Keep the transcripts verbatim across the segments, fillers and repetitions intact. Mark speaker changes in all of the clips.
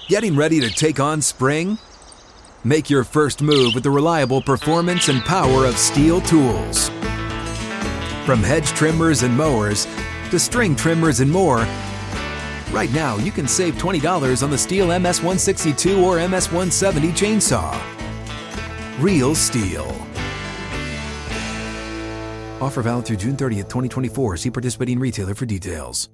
Speaker 1: Getting ready to take on spring? Make your first move with the reliable performance and power of Steel tools. From hedge trimmers and mowers to string trimmers and more, right now you can save twenty dollars on the Steel M S one sixty-two or M S one seventy chainsaw. Real Steel. Offer valid through June thirtieth, twenty twenty-four. See participating retailer for details.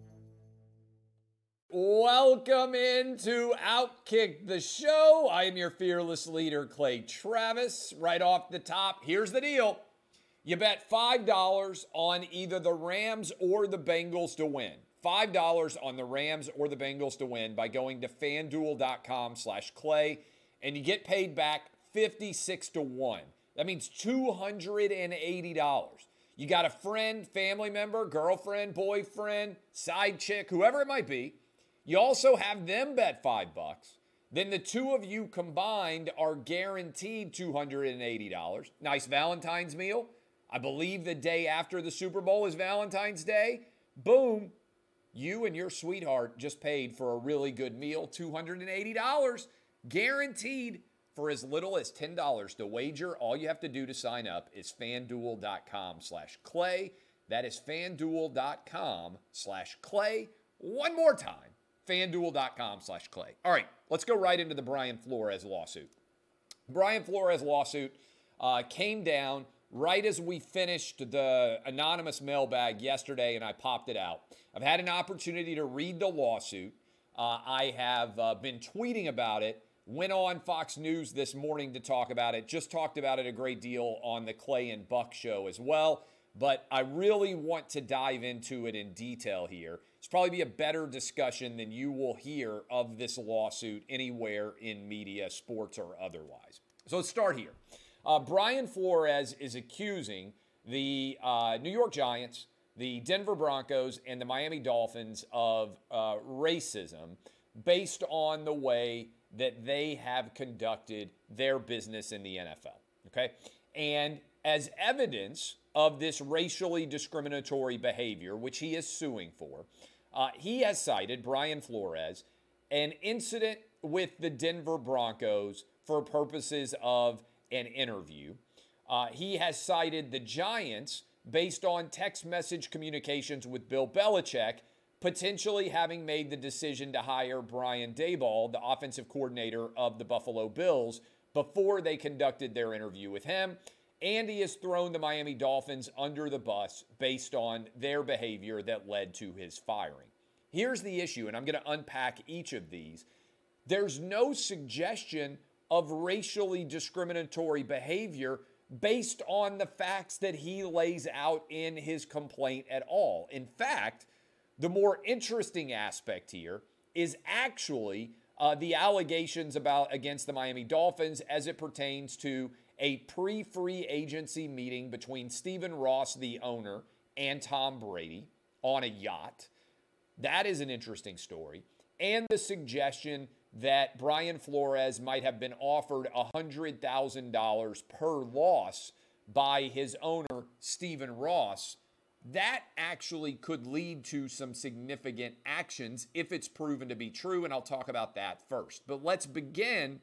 Speaker 2: Welcome into Outkick the Show. I am your fearless leader, Clay Travis. Right off the top, here's the deal. You bet five dollars on either the Rams or the Bengals to win. five dollars on the Rams or the Bengals to win by going to fanduel.com slash Clay, and you get paid back fifty-six to one. That means two hundred eighty dollars. You got a friend, family member, girlfriend, boyfriend, side chick, whoever it might be. You also have them bet five bucks. Then the two of you combined are guaranteed two hundred eighty dollars. Nice Valentine's meal. I believe the day after the Super Bowl is Valentine's Day. Boom. You and your sweetheart just paid for a really good meal, two hundred eighty dollars, guaranteed for as little as ten dollars to wager. All you have to do to sign up is fanduel.com slash Clay. That is fanduel.com slash Clay. One more time, fanduel.com slash Clay. All right, let's go right into the Brian Flores lawsuit. Brian Flores lawsuit uh, came down right as we finished the anonymous mailbag yesterday, and I popped it out. I've had an opportunity to read the lawsuit. Uh, I have uh, been tweeting about it. Went on Fox News this morning to talk about it. Just talked about it a great deal on the Clay and Buck show as well. But I really want to dive into it in detail here. It's probably be a better discussion than you will hear of this lawsuit anywhere in media, sports, or otherwise. So let's start here. Uh, Brian Flores is accusing the uh, New York Giants, the Denver Broncos, and the Miami Dolphins of uh, racism based on the way that they have conducted their business in the N F L, okay? And as evidence of this racially discriminatory behavior, which he is suing for, uh, he has cited, Brian Flores, an incident with the Denver Broncos for purposes of an interview. Uh, he has cited the Giants based on text message communications with Bill Belichick, potentially having made the decision to hire Brian Daboll, the offensive coordinator of the Buffalo Bills, before they conducted their interview with him. And he has thrown the Miami Dolphins under the bus based on their behavior that led to his firing. Here's the issue, and I'm going to unpack each of these. There's no suggestion of racially discriminatory behavior based on the facts that he lays out in his complaint at all. In fact, the more interesting aspect here is actually uh, the allegations about against the Miami Dolphins as it pertains to a pre-free agency meeting between Stephen Ross, the owner, and Tom Brady on a yacht. That is an interesting story. And the suggestion that Brian Flores might have been offered one hundred thousand dollars per loss by his owner, Stephen Ross. That actually could lead to some significant actions if it's proven to be true, and I'll talk about that first. But let's begin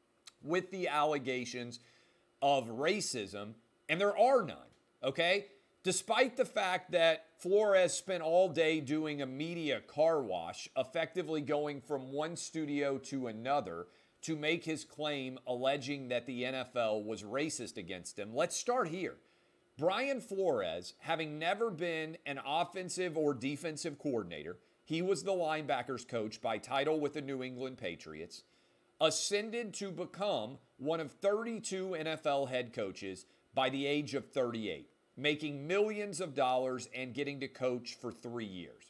Speaker 2: with the allegations of racism, and there are none, okay? Despite the fact that Flores spent all day doing a media car wash, effectively going from one studio to another to make his claim alleging that the N F L was racist against him, let's start here. Brian Flores, having never been an offensive or defensive coordinator, he was the linebackers coach by title with the New England Patriots, ascended to become one of thirty-two N F L head coaches by the age of thirty-eight, making millions of dollars and getting to coach for three years.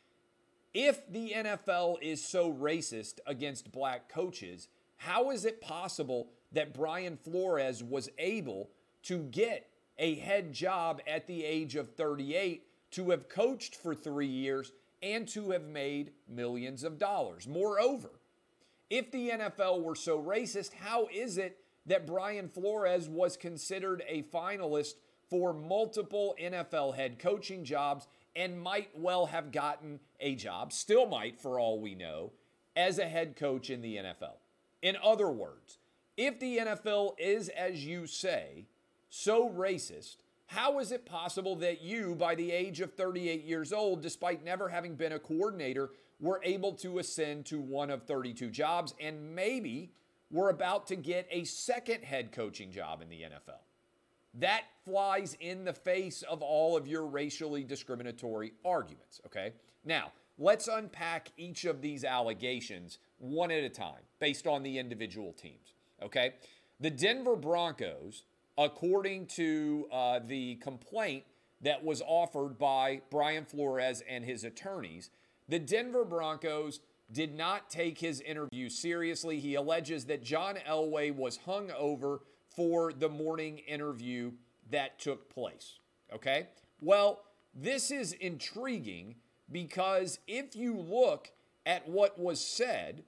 Speaker 2: If the N F L is so racist against black coaches, how is it possible that Brian Flores was able to get a head job at the age of thirty-eight, to have coached for three years, and to have made millions of dollars? Moreover, if the N F L were so racist, how is it that Brian Flores was considered a finalist for multiple N F L head coaching jobs and might well have gotten a job, still might for all we know, as a head coach in the N F L. In other words, if the N F L is, as you say, so racist, how is it possible that you, by the age of thirty-eight years old, despite never having been a coordinator, were able to ascend to one of thirty-two jobs and maybe were about to get a second head coaching job in the N F L? That flies in the face of all of your racially discriminatory arguments, okay? Now, let's unpack each of these allegations one at a time based on the individual teams, okay? The Denver Broncos, according to uh, the complaint that was offered by Brian Flores and his attorneys, the Denver Broncos did not take his interview seriously. He alleges that John Elway was hung over for the morning interview that took place, okay? Well, this is intriguing because if you look at what was said,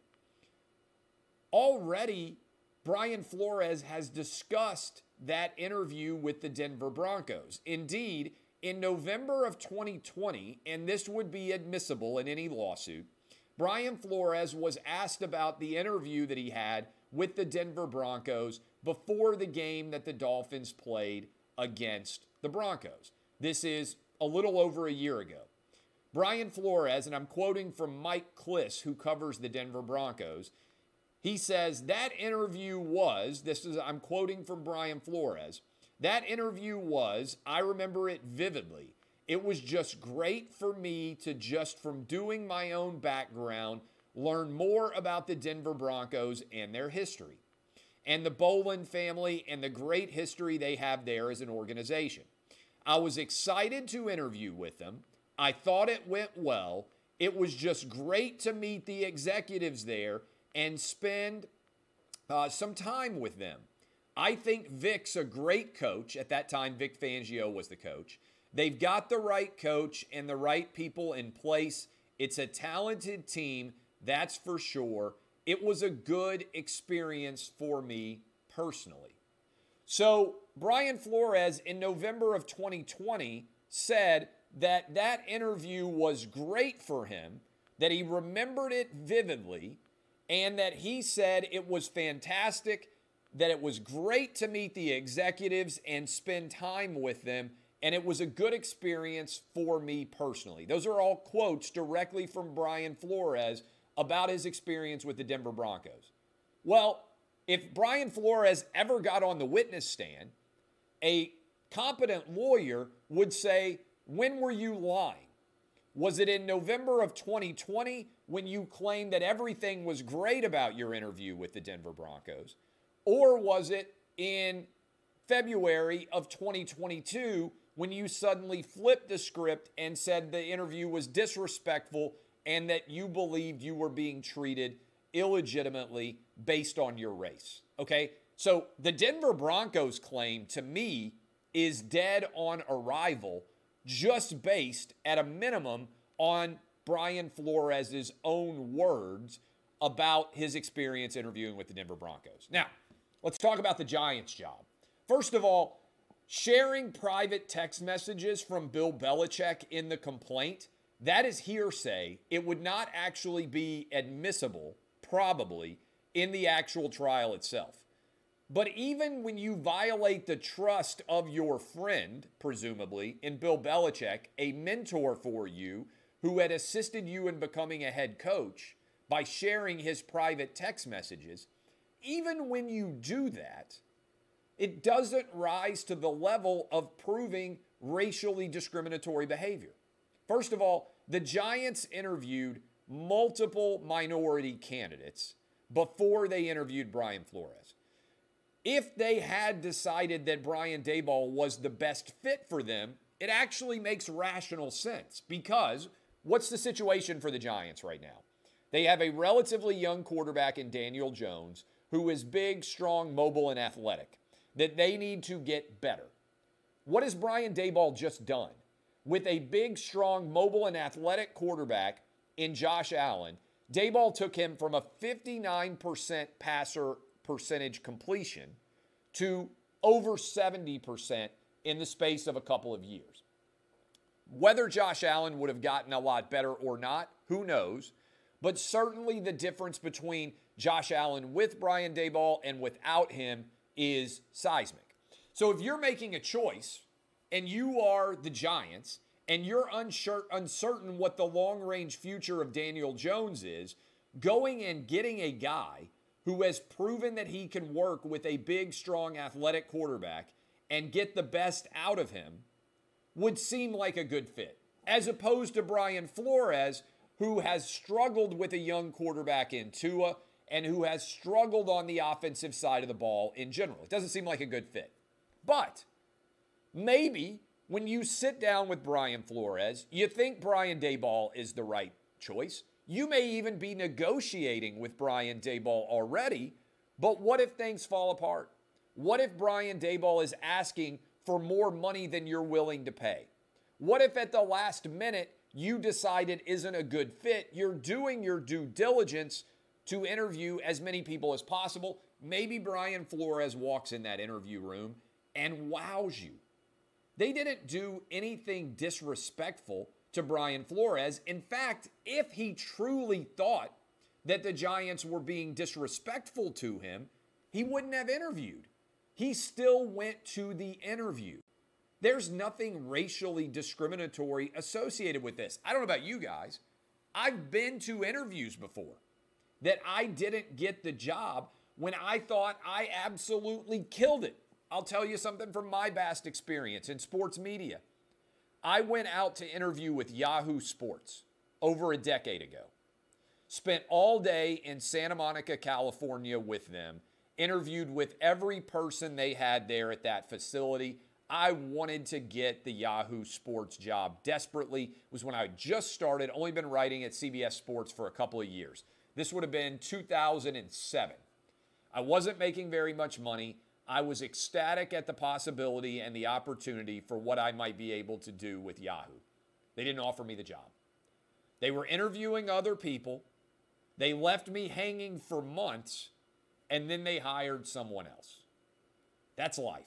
Speaker 2: already Brian Flores has discussed that interview with the Denver Broncos. Indeed, in November of twenty twenty, and this would be admissible in any lawsuit, Brian Flores was asked about the interview that he had with the Denver Broncos before the game that the Dolphins played against the Broncos. This is a little over a year ago. Brian Flores, and I'm quoting from Mike Kliss, who covers the Denver Broncos, he says that interview was, this is, I'm quoting from Brian Flores, that interview was, I remember it vividly. It was just great for me to just from doing my own background, learn more about the Denver Broncos and their history, and the Bolin family and the great history they have there as an organization. I was excited to interview with them. I thought it went well. It was just great to meet the executives there and spend uh, some time with them. I think Vic's a great coach. At that time, Vic Fangio was the coach. They've got the right coach and the right people in place. It's a talented team, that's for sure. It was a good experience for me personally. So Brian Flores in November of twenty twenty said that that interview was great for him, that he remembered it vividly, and that he said it was fantastic, that it was great to meet the executives and spend time with them, and it was a good experience for me personally. Those are all quotes directly from Brian Flores about his experience with the Denver Broncos. Well, if Brian Flores ever got on the witness stand, a competent lawyer would say, when were you lying? Was it in November of twenty twenty when you claimed that everything was great about your interview with the Denver Broncos? Or was it in February of twenty twenty-two when you suddenly flipped the script and said the interview was disrespectful and that you believed you were being treated illegitimately based on your race? Okay, so the Denver Broncos claim to me is dead on arrival, just based at a minimum on Brian Flores' own words about his experience interviewing with the Denver Broncos. Now, let's talk about the Giants' job. First of all, sharing private text messages from Bill Belichick in the complaint, that is hearsay. It would not actually be admissible, probably, in the actual trial itself. But even when you violate the trust of your friend, presumably, in Bill Belichick, a mentor for you who had assisted you in becoming a head coach by sharing his private text messages, even when you do that, it doesn't rise to the level of proving racially discriminatory behavior. First of all, the Giants interviewed multiple minority candidates before they interviewed Brian Flores. If they had decided that Brian Daboll was the best fit for them, it actually makes rational sense because what's the situation for the Giants right now? They have a relatively young quarterback in Daniel Jones who is big, strong, mobile, and athletic, that they need to get better. What has Brian Daboll just done? With a big, strong, mobile, and athletic quarterback in Josh Allen, Daboll took him from a fifty-nine percent passer percentage completion to over seventy percent in the space of a couple of years. Whether Josh Allen would have gotten a lot better or not, who knows? but certainly the difference between Josh Allen with Brian Daboll and without him is seismic. So if you're making a choice and you are the Giants and you're unsure, uncertain what the long-range future of Daniel Jones is, going and getting a guy who has proven that he can work with a big, strong, athletic quarterback and get the best out of him would seem like a good fit, as opposed to Brian Flores, who has struggled with a young quarterback in Tua and who has struggled on the offensive side of the ball in general. It doesn't seem like a good fit. But maybe when you sit down with Brian Flores, you think Brian Daboll is the right choice. You may even be negotiating with Brian Daboll already, but what if things fall apart? What if Brian Daboll is asking for more money than you're willing to pay? What if at the last minute you decide it isn't a good fit? You're doing your due diligence to interview as many people as possible. Maybe Brian Flores walks in that interview room and wows you. They didn't do anything disrespectful to Brian Flores. In fact, if he truly thought that the Giants were being disrespectful to him, he wouldn't have interviewed. He still went to the interview. There's nothing racially discriminatory associated with this. I don't know about you guys. I've been to interviews before that I didn't get the job when I thought I absolutely killed it. I'll tell you something from my vast experience in sports media. I went out to interview with Yahoo Sports over a decade ago. Spent all day in Santa Monica, California with them. Interviewed with every person they had there at that facility. I wanted to get the Yahoo Sports job desperately. It was when I just started, only been writing at C B S Sports for a couple of years. This would have been two thousand seven. I wasn't making very much money. I was ecstatic at the possibility and the opportunity for what I might be able to do with Yahoo. They didn't offer me the job. They were interviewing other people. They left me hanging for months, and then they hired someone else. That's life.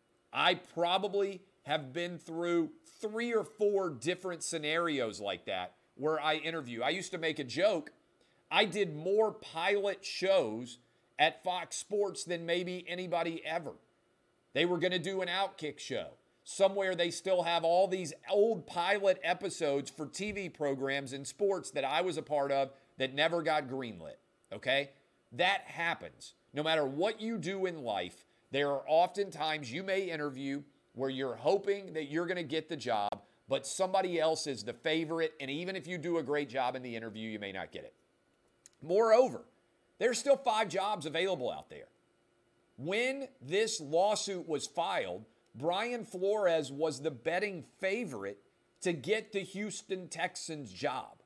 Speaker 2: I probably have been through three or four different scenarios like that where I interview. I used to make a joke. I did more pilot shows at Fox Sports than maybe anybody ever. They were going to do an Outkick show. Somewhere they still have all these old pilot episodes for T V programs in sports that I was a part of that never got greenlit, okay? That happens. No matter what you do in life, there are often times you may interview where you're hoping that you're going to get the job, but somebody else is the favorite, and even if you do a great job in the interview, you may not get it. Moreover, there's still five jobs available out there. When this lawsuit was filed, Brian Flores was the betting favorite to get the Houston Texans job.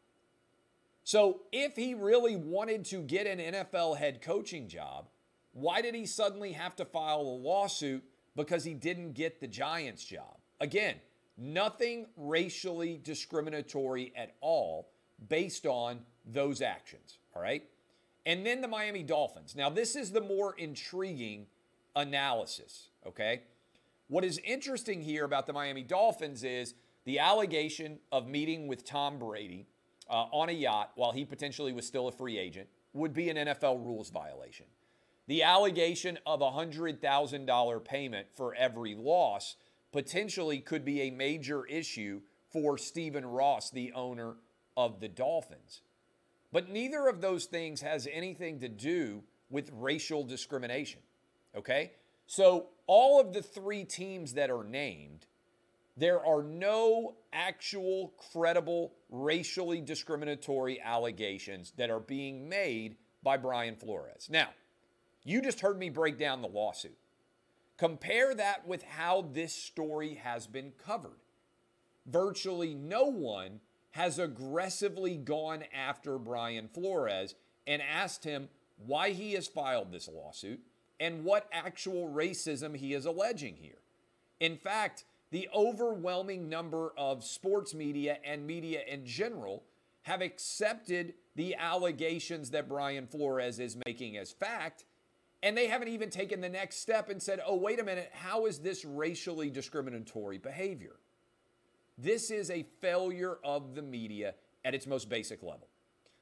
Speaker 2: So if he really wanted to get an N F L head coaching job, why did he suddenly have to file a lawsuit because he didn't get the Giants job? Again, nothing racially discriminatory at all based on those actions, all right? And then the Miami Dolphins. Now, this is the more intriguing analysis, okay? What is interesting here about the Miami Dolphins is the allegation of meeting with Tom Brady uh, on a yacht while he potentially was still a free agent would be an N F L rules violation. The allegation of a one hundred thousand dollars payment for every loss potentially could be a major issue for Stephen Ross, the owner of the Dolphins. But neither of those things has anything to do with racial discrimination, okay? So all of the three teams that are named, there are no actual credible racially discriminatory allegations that are being made by Brian Flores. Now, you just heard me break down the lawsuit. Compare that with how this story has been covered. Virtually no one has aggressively gone after Brian Flores and asked him why he has filed this lawsuit and what actual racism he is alleging here. In fact, the overwhelming number of sports media and media in general have accepted the allegations that Brian Flores is making as fact, and they haven't even taken the next step and said, oh, wait a minute, how is this racially discriminatory behavior? This is a failure of the media at its most basic level.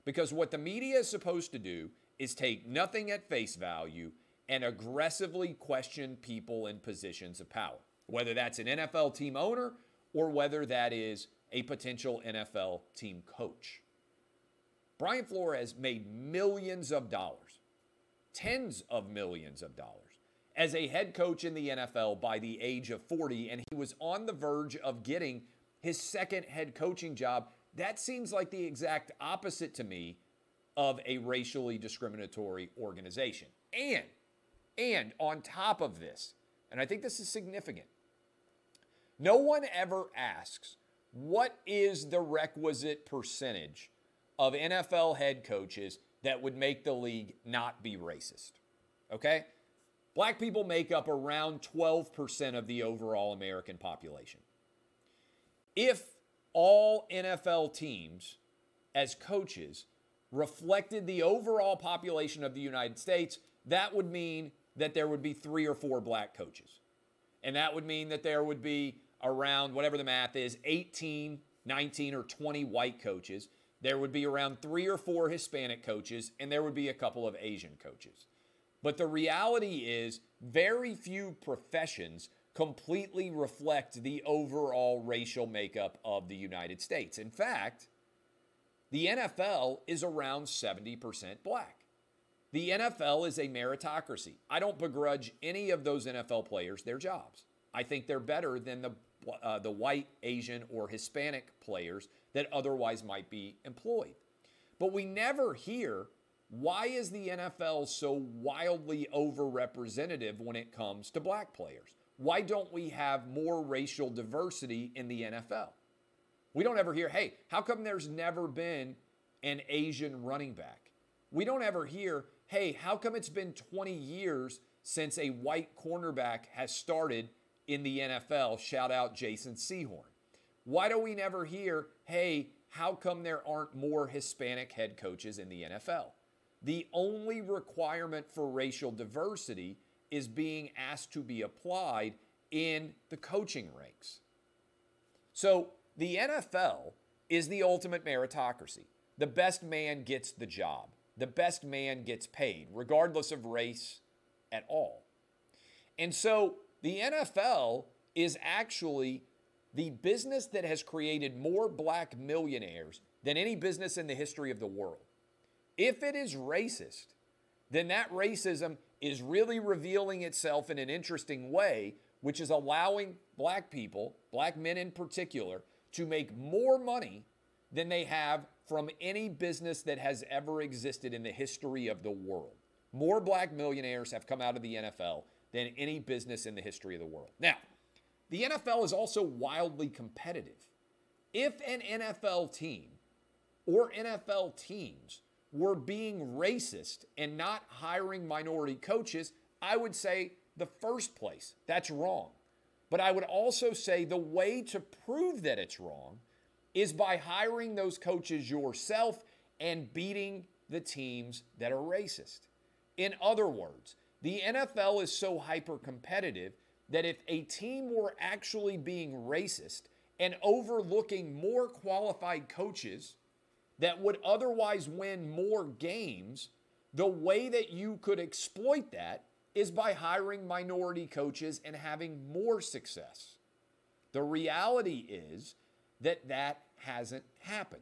Speaker 2: Because what the media is supposed to do is take nothing at face value and aggressively question people in positions of power, whether that's an N F L team owner or whether that is a potential N F L team coach. Brian Flores made millions of dollars, tens of millions of dollars, as a head coach in the N F L by the age of forty, and he was on the verge of getting his second head coaching job. That seems like the exact opposite to me of a racially discriminatory organization. And, and on top of this, and I think this is significant, no one ever asks, what is the requisite percentage of N F L head coaches that would make the league not be racist? Okay? Black people make up around twelve percent of the overall American population. If all N F L teams as coaches reflected the overall population of the United States, that would mean that there would be three or four black coaches. And that would mean that there would be around, whatever the math is, eighteen, nineteen, or twenty white coaches. There would be around three or four Hispanic coaches, and there would be a couple of Asian coaches. But the reality is, very few professions completely reflect the overall racial makeup of the United States. In fact, the N F L is around seventy percent black. The N F L is a meritocracy. I don't begrudge any of those N F L players their jobs. I think they're better than the, uh, the white, Asian, or Hispanic players that otherwise might be employed. But we never hear, why is the N F L so wildly overrepresentative when it comes to black players? Why don't we have more racial diversity in the N F L? We don't ever hear, hey, how come there's never been an Asian running back? We don't ever hear, hey, how come it's been twenty years since a white cornerback has started in the N F L? Shout out Jason Sehorn. Why do we never hear, hey, how come there aren't more Hispanic head coaches in the N F L? The only requirement for racial diversity is being asked to be applied in the coaching ranks. So the N F L is the ultimate meritocracy. The best man gets the job. The best man gets paid, regardless of race at all. And so the N F L is actually the business that has created more black millionaires than any business in the history of the world. If it is racist, then that racism is really revealing itself in an interesting way, which is allowing black people, black men in particular, to make more money than they have from any business that has ever existed in the history of the world. More black millionaires have come out of the N F L than any business in the history of the world. Now, the N F L is also wildly competitive. If an N F L team or N F L teams were being racist and not hiring minority coaches, I would say the first place, that's wrong. But I would also say the way to prove that it's wrong is by hiring those coaches yourself and beating the teams that are racist. In other words, the N F L is so hyper-competitive that if a team were actually being racist and overlooking more qualified coaches that would otherwise win more games, the way that you could exploit that is by hiring minority coaches and having more success. The reality is that that hasn't happened.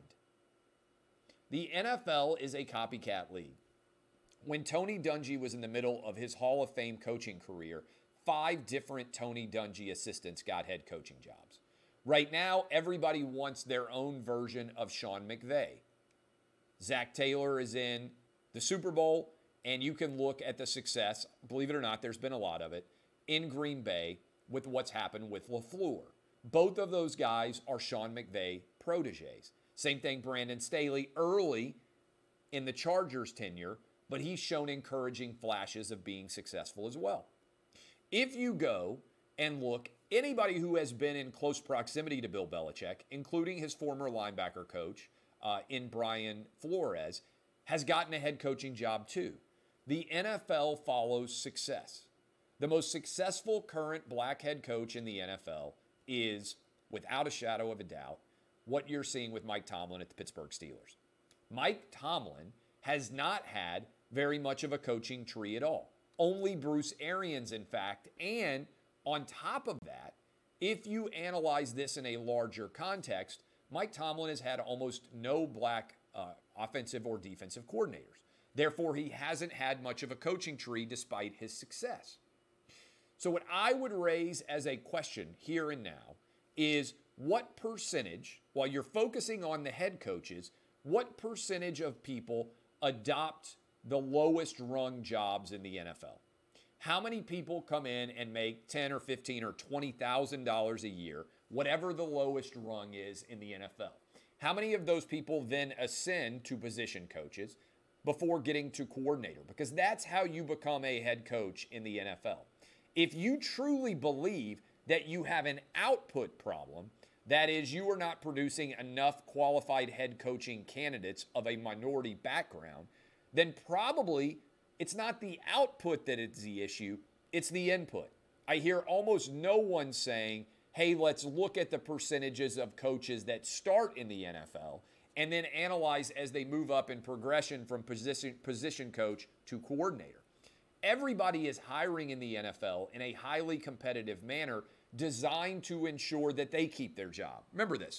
Speaker 2: The N F L is a copycat league. When Tony Dungy was in the middle of his Hall of Fame coaching career, five different Tony Dungy assistants got head coaching jobs. Right now, everybody wants their own version of Sean McVay. Zach Taylor is in the Super Bowl, and you can look at the success, believe it or not, there's been a lot of it, in Green Bay with what's happened with LaFleur. Both of those guys are Sean McVay proteges. Same thing, Brandon Staley, early in the Chargers tenure, but he's shown encouraging flashes of being successful as well. If you go and look, anybody who has been in close proximity to Bill Belichick, including his former linebacker coach uh, in Brian Flores, has gotten a head coaching job too. The N F L follows success. The most successful current black head coach in the N F L is, without a shadow of a doubt, what you're seeing with Mike Tomlin at the Pittsburgh Steelers. Mike Tomlin has not had very much of a coaching tree at all. Only Bruce Arians, in fact. And on top of that, if you analyze this in a larger context, Mike Tomlin has had almost no black uh, offensive or defensive coordinators. Therefore, he hasn't had much of a coaching tree despite his success. So what I would raise as a question here and now is what percentage, while you're focusing on the head coaches, what percentage of people adopt the lowest rung jobs in the N F L? How many people come in and make ten or fifteen or twenty thousand dollars a year, whatever the lowest rung is in the N F L? How many of those people then ascend to position coaches before getting to coordinator? Because that's how you become a head coach in the N F L. If you truly believe that you have an output problem, that is, you are not producing enough qualified head coaching candidates of a minority background, then probably it's not the output that is the issue, it's the input. I hear almost no one saying, hey, let's look at the percentages of coaches that start in the N F L and then analyze as they move up in progression from position, position coach to coordinator. Everybody is hiring in the N F L in a highly competitive manner designed to ensure that they keep their job. Remember this.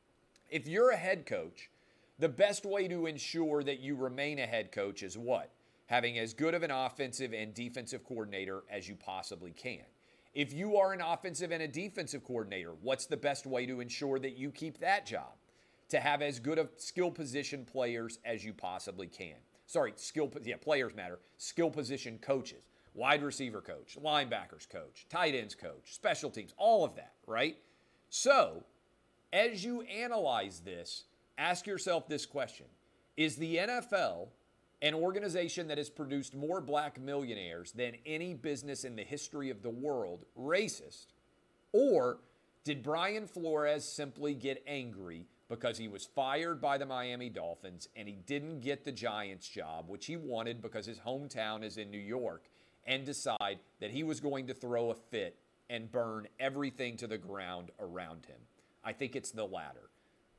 Speaker 2: If you're a head coach, the best way to ensure that you remain a head coach is what? Having as good of an offensive and defensive coordinator as you possibly can. If you are an offensive and a defensive coordinator, what's the best way to ensure that you keep that job? To have as good of skill position players as you possibly can. Sorry, skill, yeah, players matter. Skill position coaches, wide receiver coach, linebackers coach, tight ends coach, special teams, all of that, right? So, as you analyze this, ask yourself this question. Is the N F L an organization that has produced more black millionaires than any business in the history of the world racist? Or did Brian Flores simply get angry because he was fired by the Miami Dolphins and he didn't get the Giants job, which he wanted because his hometown is in New York, and decide that he was going to throw a fit and burn everything to the ground around him? I think it's the latter.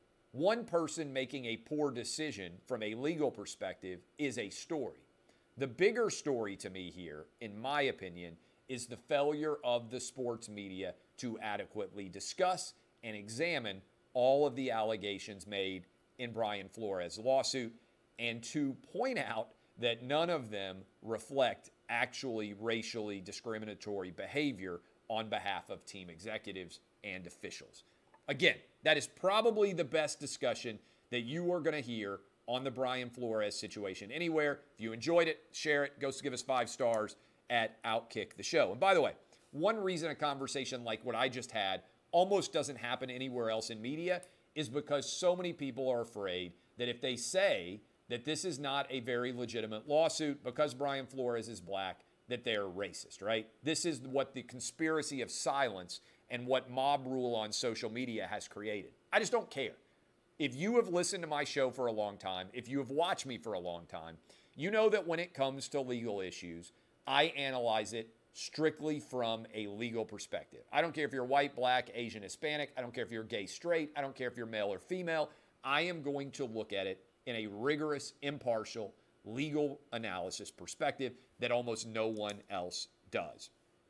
Speaker 2: One person making a poor decision from a legal perspective is a story. The bigger story to me here, in my opinion, is the failure of the sports media to adequately discuss and examine all of the allegations made in Brian Flores' lawsuit, and to point out that none of them reflect actually racially discriminatory behavior on behalf of team executives and officials. Again, that is probably the best discussion that you are going to hear on the Brian Flores situation anywhere. If you enjoyed it, share it. Go give us five stars at Outkick the Show. And by the way, one reason a conversation like what I just had almost doesn't happen anywhere else in media is because so many people are afraid that if they say that this is not a very legitimate lawsuit because Brian Flores is black, that they're racist, right? This is what the conspiracy of silence and what mob rule on social media has created. I just don't care. If you have listened to my show for a long time, if you have watched me for a long time, you know that when it comes to legal issues, I analyze it strictly from a legal perspective. I don't care if you're white, black, Asian, Hispanic. I don't care if you're gay, straight. I don't care if you're male or female. I am going to look at it in a rigorous, impartial, legal analysis perspective that almost no one else does.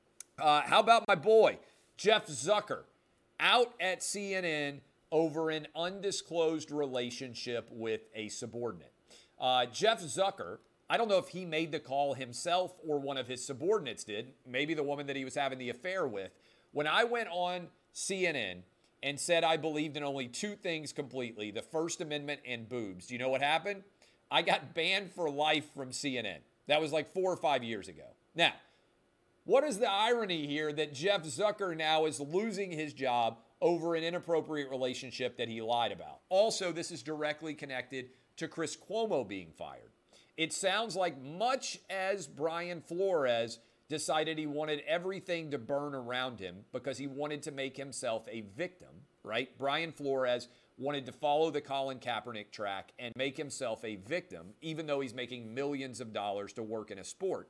Speaker 2: Uh, how about my boy, Jeff Zucker, out at C N N over an undisclosed relationship with a subordinate. Uh, Jeff Zucker, I don't know if he made the call himself or one of his subordinates did, maybe the woman that he was having the affair with. When I went on C N N and said I believed in only two things completely, the First Amendment and boobs, do you know what happened? I got banned for life from C N N. That was like four or five years ago. Now, what is the irony here that Jeff Zucker now is losing his job over an inappropriate relationship that he lied about? Also, this is directly connected to Chris Cuomo being fired. It sounds like much as Brian Flores decided he wanted everything to burn around him because he wanted to make himself a victim, right? Brian Flores wanted to follow the Colin Kaepernick track and make himself a victim, even though he's making millions of dollars to work in a sport.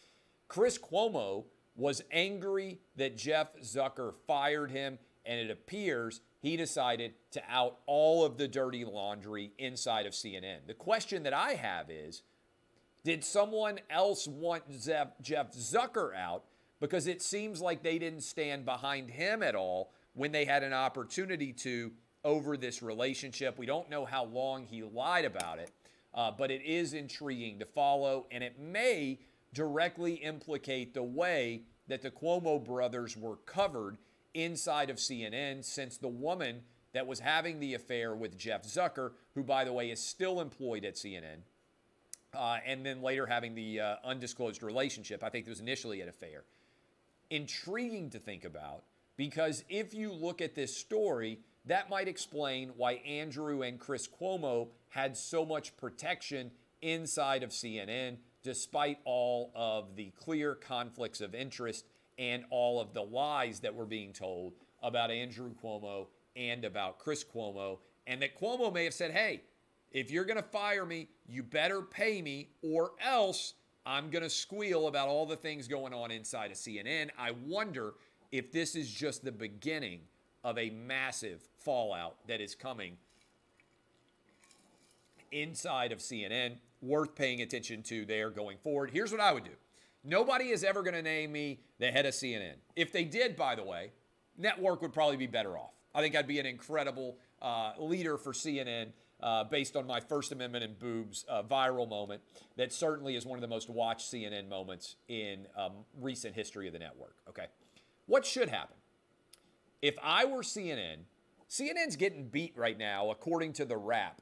Speaker 2: Chris Cuomo was angry that Jeff Zucker fired him, and it appears he decided to out all of the dirty laundry inside of C N N. The question that I have is, did someone else want Jeff Zucker out because it seems like they didn't stand behind him at all when they had an opportunity to over this relationship? We don't know how long he lied about it, uh, but it is intriguing to follow, and it may directly implicate the way that the Cuomo brothers were covered inside of C N N, since the woman that was having the affair with Jeff Zucker, who, by the way, is still employed at C N N, uh, and then later having the uh, undisclosed relationship, I think it was initially an affair. Intriguing to think about, because if you look at this story, that might explain why Andrew and Chris Cuomo had so much protection inside of C N N, despite all of the clear conflicts of interest and all of the lies that were being told about Andrew Cuomo and about Chris Cuomo, and that Cuomo may have said, hey, if you're going to fire me, you better pay me, or else I'm going to squeal about all the things going on inside of C N N. I wonder if this is just the beginning of a massive fallout that is coming inside of C N N, worth paying attention to there going forward. Here's what I would do. Nobody is ever going to name me the head of C N N. If they did, by the way, network would probably be better off. I think I'd be an incredible uh, leader for C N N uh, based on my First Amendment and boobs uh, viral moment. That certainly is one of the most watched C N N moments in um, recent history of the network. Okay, what should happen? If I were C N N, C N N's getting beat right now, according to The Wrap,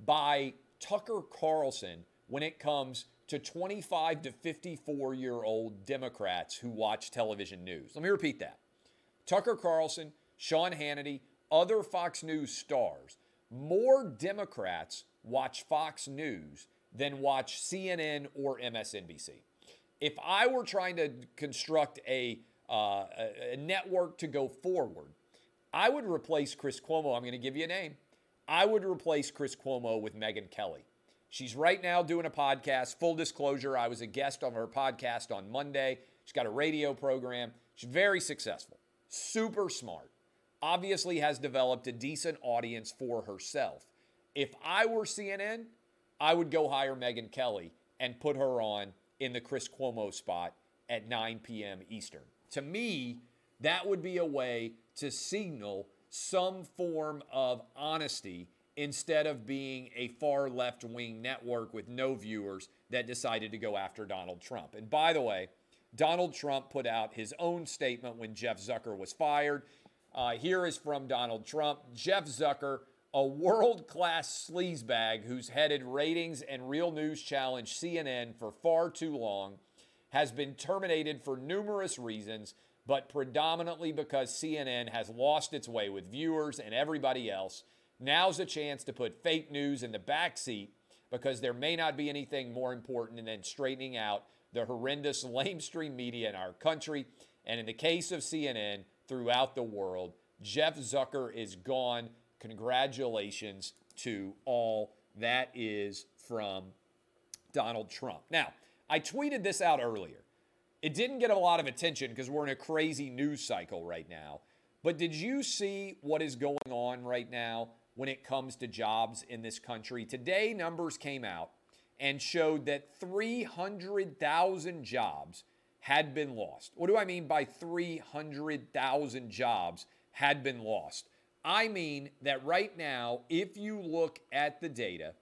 Speaker 2: by Tucker Carlson when it comes to twenty-five to fifty-four-year-old Democrats who watch television news. Let me repeat that. Tucker Carlson, Sean Hannity, other Fox News stars, more Democrats watch Fox News than watch C N N or M S N B C. If I were trying to construct a, uh, a, a network to go forward, I would replace Chris Cuomo. I'm going to give you a name. I would replace Chris Cuomo with Megyn Kelly. She's right now doing a podcast. Full disclosure, I was a guest on her podcast on Monday. She's got a radio program. She's very successful, super smart, obviously has developed a decent audience for herself. If I were C N N, I would go hire Megyn Kelly and put her on in the Chris Cuomo spot at nine p.m. Eastern. To me, that would be a way to signal some form of honesty instead of being a far left-wing network with no viewers that decided to go after Donald Trump. And by the way, Donald Trump put out his own statement when Jeff Zucker was fired. Uh, here is from Donald Trump. Jeff Zucker, a world-class sleazebag who's headed ratings and Real News Challenge C N N for far too long, has been terminated for numerous reasons, but predominantly because C N N has lost its way with viewers and everybody else. Now's a chance to put fake news in the backseat because there may not be anything more important than straightening out the horrendous lamestream media in our country. And in the case of C N N, throughout the world, Jeff Zucker is gone. Congratulations to all. That is from Donald Trump. Now, I tweeted this out earlier. It didn't get a lot of attention because we're in a crazy news cycle right now. But did you see what is going on right now when it comes to jobs in this country? Today, numbers came out and showed that three hundred thousand jobs had been lost. What do I mean by three hundred thousand jobs had been lost? I mean that right now, if you look at the data,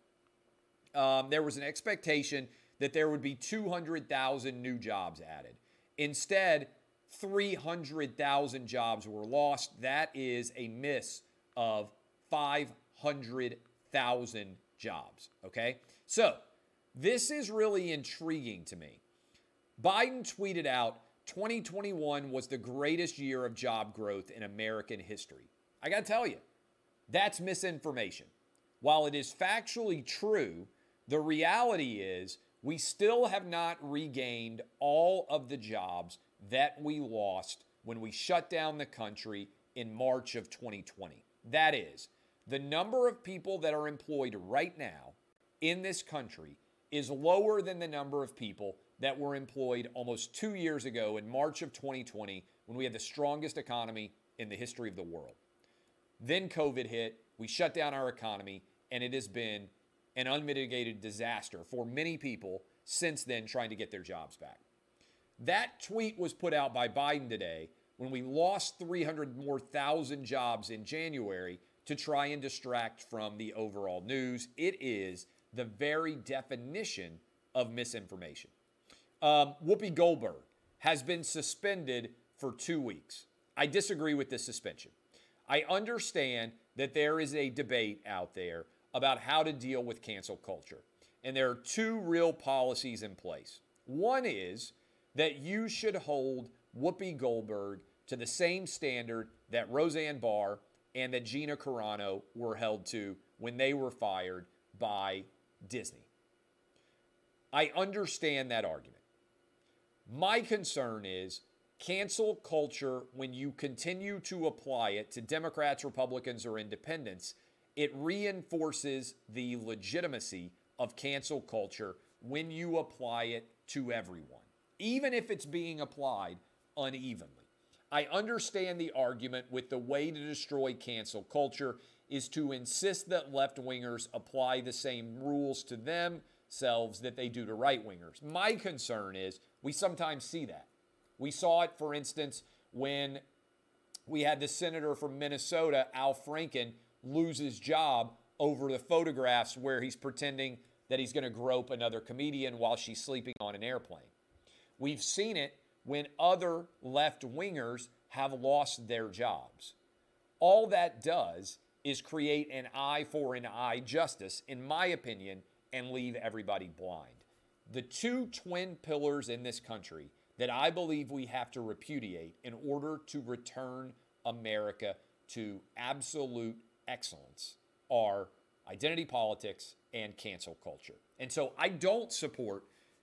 Speaker 2: um, there was an expectation that there would be two hundred thousand new jobs added. Instead, three hundred thousand jobs were lost. That is a miss of five hundred thousand jobs, okay? So this is really intriguing to me. Biden tweeted out twenty twenty-one was the greatest year of job growth in American history. I got to tell you, that's misinformation. While it is factually true, the reality is we still have not regained all of the jobs that we lost when we shut down the country in March of twenty twenty. That is, the number of people that are employed right now in this country is lower than the number of people that were employed almost two years ago in March of twenty twenty when we had the strongest economy in the history of the world. Then COVID hit, we shut down our economy, and it has been an unmitigated disaster for many people since then trying to get their jobs back. That tweet was put out by Biden today when we lost three hundred more thousand jobs in January to try and distract from the overall news. It is the very definition of misinformation. Um, Whoopi Goldberg has been suspended for two weeks. I disagree with this suspension. I understand that there is a debate out there about how to deal with cancel culture. And there are two real policies in place. One is that you should hold Whoopi Goldberg to the same standard that Roseanne Barr and that Gina Carano were held to when they were fired by Disney. I understand that argument. My concern is cancel culture, when you continue to apply it to Democrats, Republicans, or independents, it reinforces the legitimacy of cancel culture when you apply it to everyone, even if it's being applied unevenly. I understand the argument with the way to destroy cancel culture is to insist that left-wingers apply the same rules to themselves that they do to right-wingers. My concern is we sometimes see that. We saw it, for instance, when we had the senator from Minnesota, Al Franken, lose his job over the photographs where he's pretending that he's going to grope another comedian while she's sleeping on an airplane. We've seen it when other left-wingers have lost their jobs. All that does is create an eye for an eye justice, in my opinion, and leave everybody blind. The two twin pillars in this country that I believe we have to repudiate in order to return America to absolute excellence are identity politics and cancel culture. And so I don't support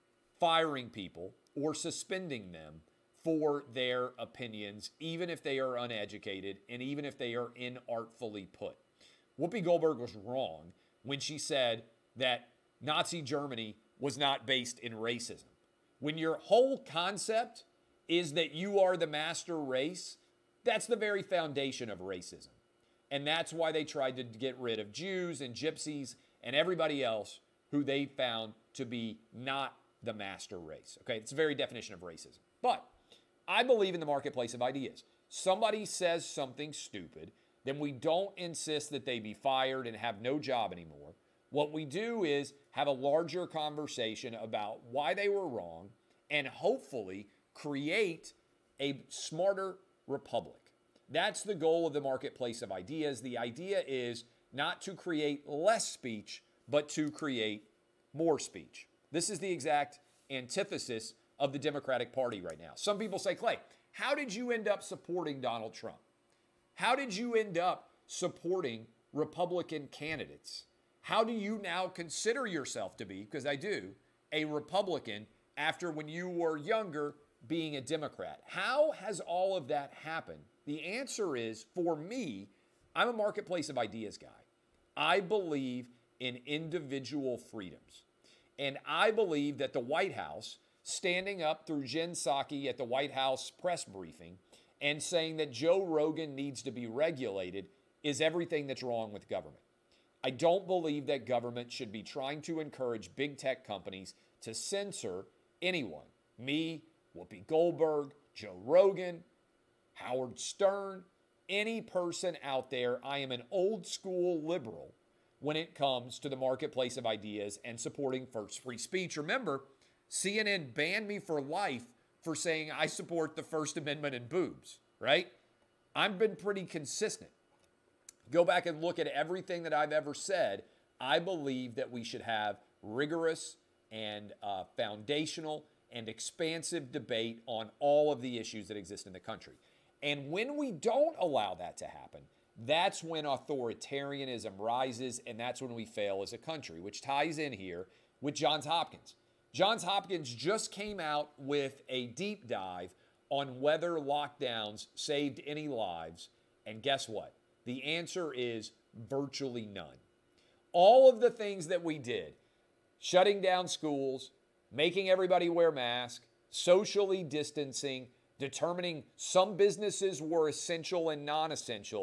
Speaker 2: firing people or suspending them for their opinions, even if they are uneducated and even if they are inartfully put. Whoopi Goldberg was wrong when she said that Nazi Germany was not based in racism. When your whole concept is that you are the master race, that's the very foundation of racism. And that's why they tried to get rid of Jews and gypsies and everybody else who they found to be not the master race. Okay, it's the very definition of racism. But I believe in the marketplace of ideas. Somebody says something stupid, then we don't insist that they be fired and have no job anymore. What we do is have a larger conversation about why they were wrong and hopefully create a smarter republic. That's the goal of the marketplace of ideas. The idea is not to create less speech, but to create more speech. This is the exact antithesis of the Democratic Party right now. Some people say, Clay, how did you end up supporting Donald Trump? How did you end up supporting Republican candidates? How do you now consider yourself to be, because I do, a Republican after when you were younger being a Democrat? How has all of that happened? The answer is, for me, I'm a marketplace of ideas guy. I believe in individual freedoms. And I believe that the White House, standing up through Jen Psaki at the White House press briefing and saying that Joe Rogan needs to be regulated, is everything that's wrong with government. I don't believe that government should be trying to encourage big tech companies to censor anyone. Me, Whoopi Goldberg, Joe Rogan, Howard Stern, any person out there. I am an old school liberal when it comes to the marketplace of ideas and supporting first free speech. Remember, C N N banned me for life for saying I support the First Amendment and boobs, right? I've been pretty consistent. Go back and look at everything that I've ever said. I believe that we should have rigorous and uh, foundational and expansive debate on all of the issues that exist in the country. And when we don't allow that to happen, that's when authoritarianism rises, and that's when we fail as a country, which ties in here with Johns Hopkins. Johns Hopkins just came out with a deep dive on whether lockdowns saved any lives, and guess what? The answer is virtually none. All of the things that we did, shutting down schools, making everybody wear masks, socially distancing, determining some businesses were essential and non-essential,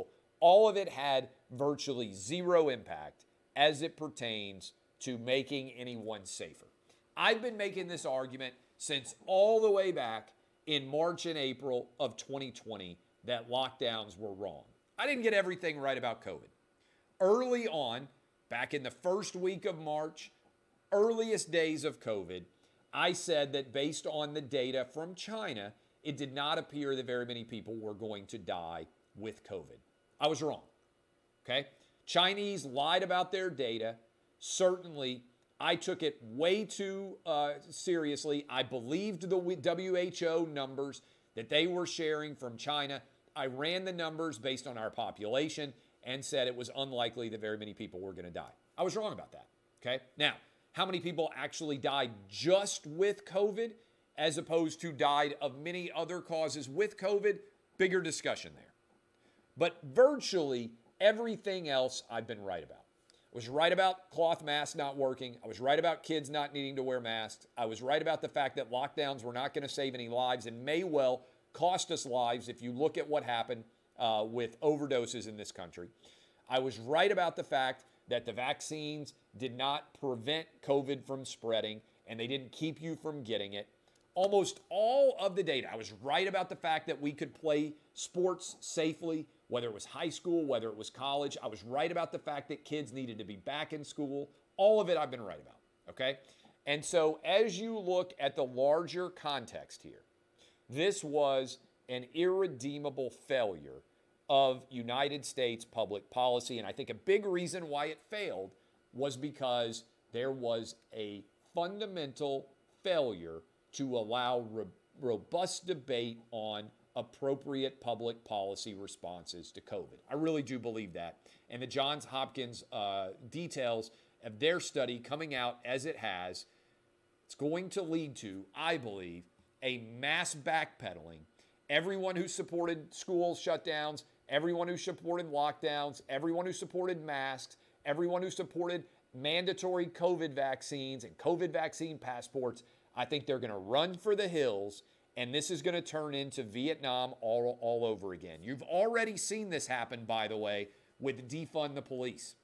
Speaker 2: all of it had virtually zero impact as it pertains to making anyone safer. I've been making this argument since all the way back in March and April of twenty twenty that lockdowns were wrong. I didn't get everything right about COVID. Early on, back in the first week of March, earliest days of COVID, I said that based on the data from China, it did not appear that very many people were going to die with COVID. I was wrong, okay? Chinese lied about their data. Certainly, I took it way too uh, seriously. I believed the W H O numbers that they were sharing from China. I ran the numbers based on our population and said it was unlikely that very many people were going to die. I was wrong about that, okay? Now, how many people actually died just with COVID as opposed to died of many other causes with COVID? Bigger discussion there. But virtually everything else I've been right about. I was right about cloth masks not working. I was right about kids not needing to wear masks. I was right about the fact that lockdowns were not going to save any lives and may well cost us lives if you look at what happened uh, with overdoses in this country. I was right about the fact that the vaccines did not prevent COVID from spreading and they didn't keep you from getting it. Almost all of the data, I was right about the fact that we could play sports safely, whether it was high school, whether it was college. I was right about the fact that kids needed to be back in school. All of it I've been right about, okay? And so as you look at the larger context here, this was an irredeemable failure of United States public policy. And I think a big reason why it failed was because there was a fundamental failure to allow ro- robust debate on appropriate public policy responses to COVID. I really do believe that. And the Johns Hopkins uh, details of their study coming out as it has, it's going to lead to, I believe, a mass backpedaling. Everyone who supported school shutdowns, everyone who supported lockdowns, everyone who supported masks, everyone who supported mandatory COVID vaccines and COVID vaccine passports, I think they're going to run for the hills, and this is going to turn into Vietnam all, all over again. You've already seen this happen, by the way, with defund the police.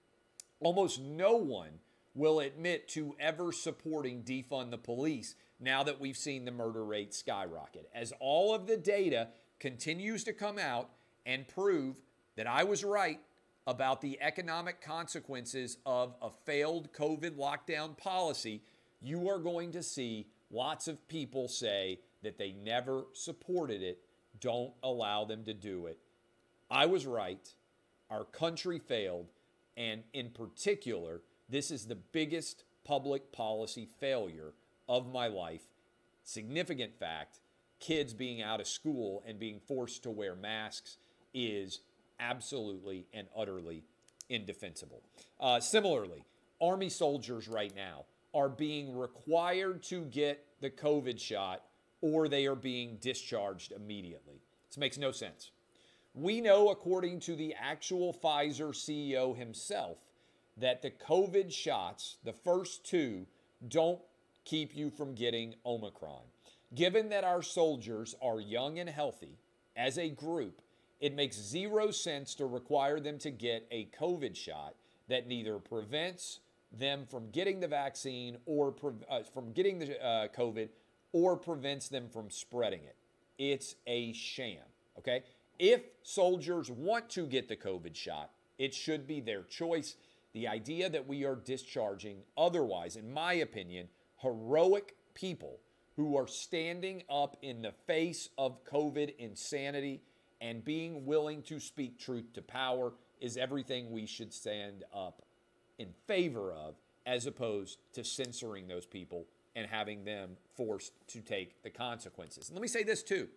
Speaker 2: Almost no one will admit to ever supporting defund the police now that we've seen the murder rate skyrocket. As all of the data continues to come out and prove that I was right about the economic consequences of a failed COVID lockdown policy, you are going to see lots of people say that they never supported it. Don't allow them to do it. I was right. Our country failed. And in particular, this is the biggest public policy failure of my life. Significant fact, kids being out of school and being forced to wear masks is absolutely and utterly indefensible. Uh, similarly, Army soldiers right now are being required to get the COVID shot or they are being discharged immediately. This makes no sense. We know, according to the actual Pfizer C E O himself, that the COVID shots, the first two, don't keep you from getting Omicron. Given that our soldiers are young and healthy as a group, it makes zero sense to require them to get a COVID shot that neither prevents them from getting the vaccine or pre- uh, from getting the uh, COVID or prevents them from spreading it. It's a sham, okay? If soldiers want to get the COVID shot, it should be their choice. The idea that we are discharging otherwise, in my opinion, heroic people who are standing up in the face of COVID insanity and being willing to speak truth to power is everything we should stand up in favor of, as opposed to censoring those people and having them forced to take the consequences. And let me say this too.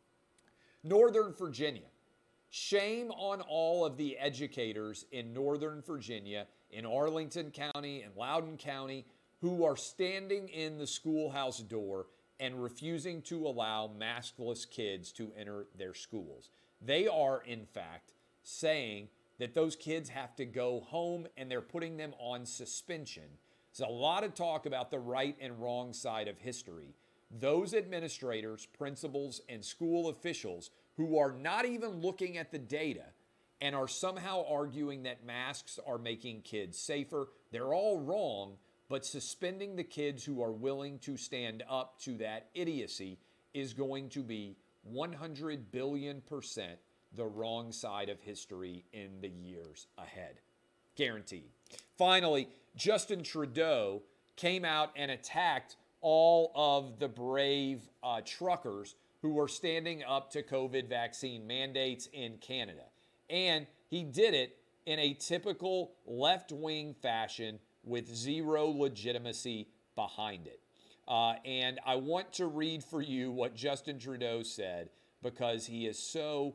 Speaker 2: Northern Virginia. Shame on all of the educators in Northern Virginia, in Arlington County and Loudoun County, who are standing in the schoolhouse door and refusing to allow maskless kids to enter their schools. They are, in fact, saying that those kids have to go home and they're putting them on suspension. There's a lot of talk about the right and wrong side of history. Those administrators, principals, and school officials who are not even looking at the data and are somehow arguing that masks are making kids safer. They're all wrong, but suspending the kids who are willing to stand up to that idiocy is going to be one hundred billion percent the wrong side of history in the years ahead. Guaranteed. Finally, Justin Trudeau came out and attacked all of the brave uh, truckers who were standing up to COVID vaccine mandates in Canada. And he did it in a typical left-wing fashion with zero legitimacy behind it. Uh, and I want to read for you what Justin Trudeau said, because he is so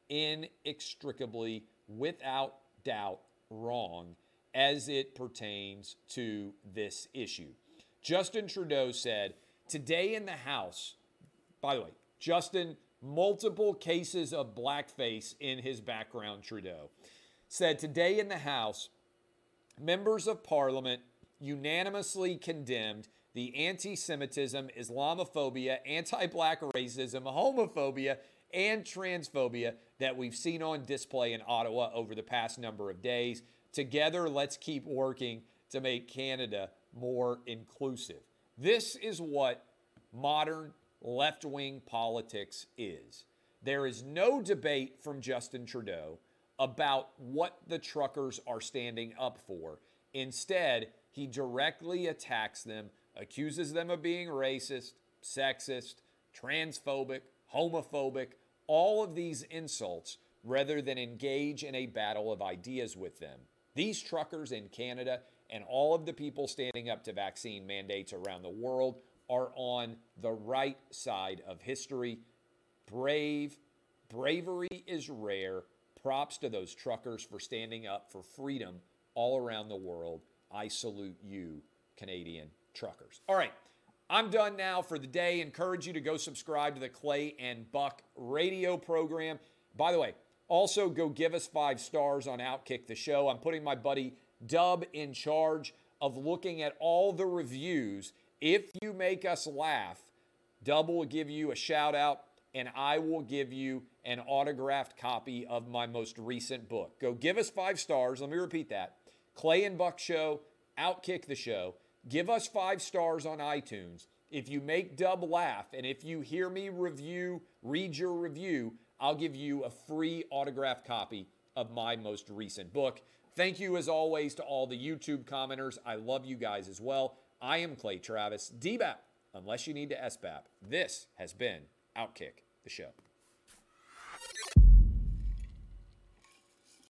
Speaker 2: inextricably, without doubt, wrong as it pertains to this issue. Justin Trudeau said, today in the House, by the way, Justin, multiple cases of blackface in his background, Trudeau, said today in the House, members of Parliament unanimously condemned the anti-Semitism, Islamophobia, anti-black racism, homophobia, and transphobia that we've seen on display in Ottawa over the past number of days. Together, let's keep working to make Canada more inclusive. This is what modern left-wing politics is. There is no debate from Justin Trudeau about what the truckers are standing up for. Instead, he directly attacks them, accuses them of being racist, sexist, transphobic, homophobic, all of these insults, rather than engage in a battle of ideas with them. These truckers in Canada and all of the people standing up to vaccine mandates around the world are on the right side of history. Brave. Bravery is rare. Props to those truckers for standing up for freedom all around the world. I salute you, Canadian truckers. All right, I'm done now for the day. Encourage you to go subscribe to the Clay and Buck radio program. By the way, also go give us five stars on Outkick the Show. I'm putting my buddy Dub in charge of looking at all the reviews. If you make us laugh, Dub will give you a shout out, and I will give you an autographed copy of my most recent book. Go give us five stars. Let me repeat that. Clay and Buck Show, Outkick the Show. Give us five stars on iTunes. If you make Dub laugh, and if you hear me review, read your review, I'll give you a free autographed copy of my most recent book. Thank you, as always, to all the YouTube commenters. I love you guys as well. I am Clay Travis. D B A P, unless you need to S B A P. This has been Outkick the Show.